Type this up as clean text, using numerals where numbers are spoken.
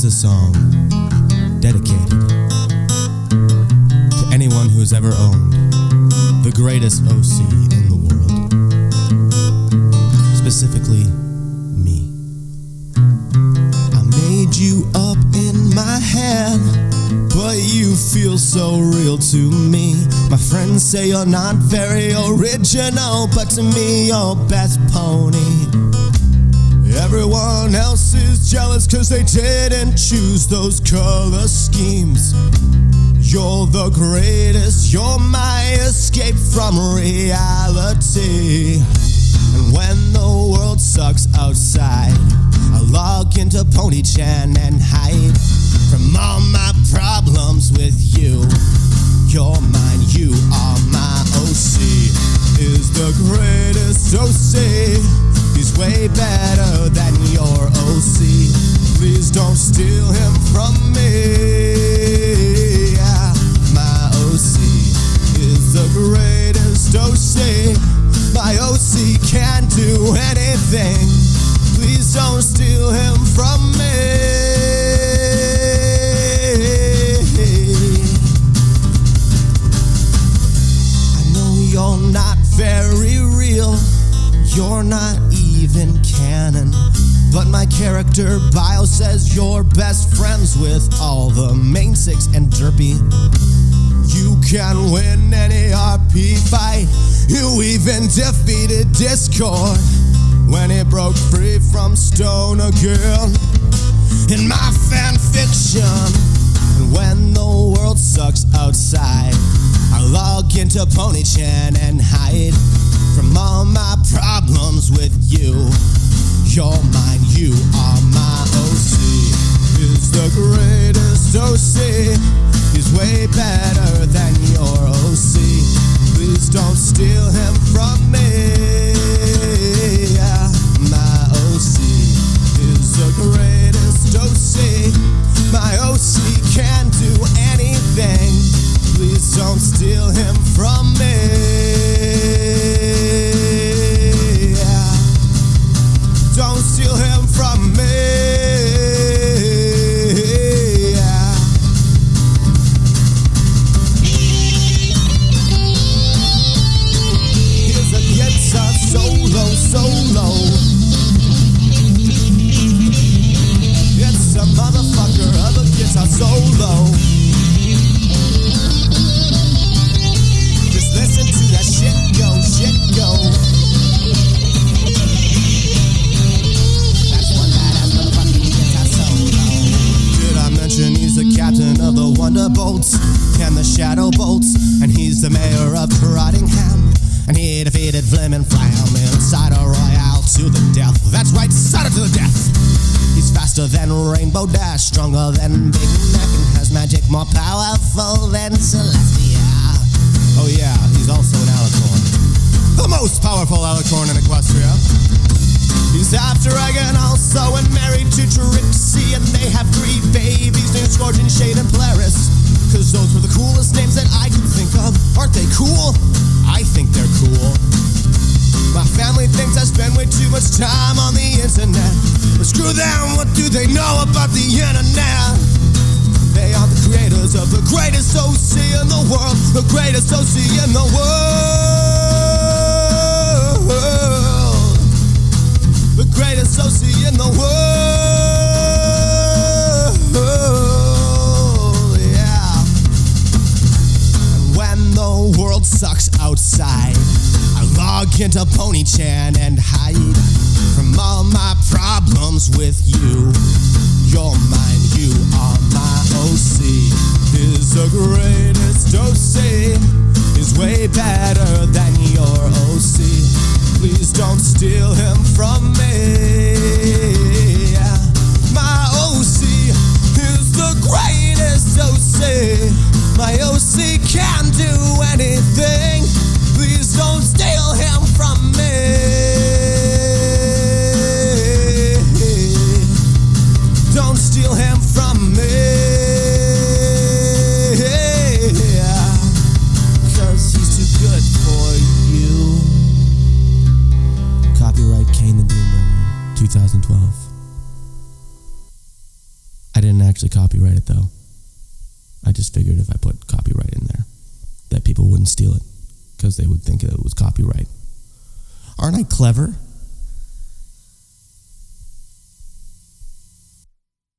is a song dedicated to anyone who has ever owned the greatest OC in the world. Specifically, me. I made you up in my head, but you feel so real to me. My friends say you're not very original, but to me you're best pony. Everyone else is jealous cause they didn't choose those color schemes. You're the greatest, you're my escape from reality. And when the world sucks outside, I log into Pony-chan and hide from all my problems with you. You're mine, you are my OC. Is the greatest OC. He's way better than your OC. Please don't steal him from me. My OC is the greatest OC. My OC can't do anything. Please don't steal him from me. I know you're not very real. You're not even canon, but my character bio says you're best friends with all the main six and Derpy. You can win any RP fight. You even defeated Discord when it broke free from Stoner Girl in my fan fiction. And when the world sucks outside, I log into Pony-chan and hide from all my problems with you. You're mine, you are my OC. Is the greatest OC. He's way better than your OC. Please don't steal him from me. My OC is the greatest OC. My OC can do anything. Please don't steal him from me. Don't steal him from me. Here's a guitar solo. It's a motherfucker of a guitar solo. Just listen to that shit go. He's the captain of the Wonderbolts and the Shadow Bolts, and he's the mayor of Rottingham, and he defeated Flim and Flam in Cider Royale to the death. That's right, cider to the death. He's faster than Rainbow Dash, stronger than Big Mac, and has magic more powerful than Celestia. Oh yeah, he's also an alicorn, the most powerful alicorn in Equestria. He's half dragon also and married to Trixie, and they have 3 babies named Scorpion, Shade, and Polaris. Cause those were the coolest names that I could think of. Aren't they cool? I think they're cool. My family thinks I spend way too much time on the internet, but screw them, what do they know about the internet? They are the creators of the greatest OC in the world, the greatest OC in the world. The greatest OC in the world, yeah. And when the world sucks outside, I log into Pony-chan and hide from all my problems with you. You're mine, you are my OC. Is the greatest OC. Is way better than your OC. Please don't steal him from me. My OC is the greatest OC. My OC can do anything. Please don't steal him from me. Don't steal him from me. Cause he's too good for you. Copyright Kane the Doombringer, 2000. actually copyright it, though. I just figured if I put copyright in there, that people wouldn't steal it, because they would think it was copyright. Aren't I clever?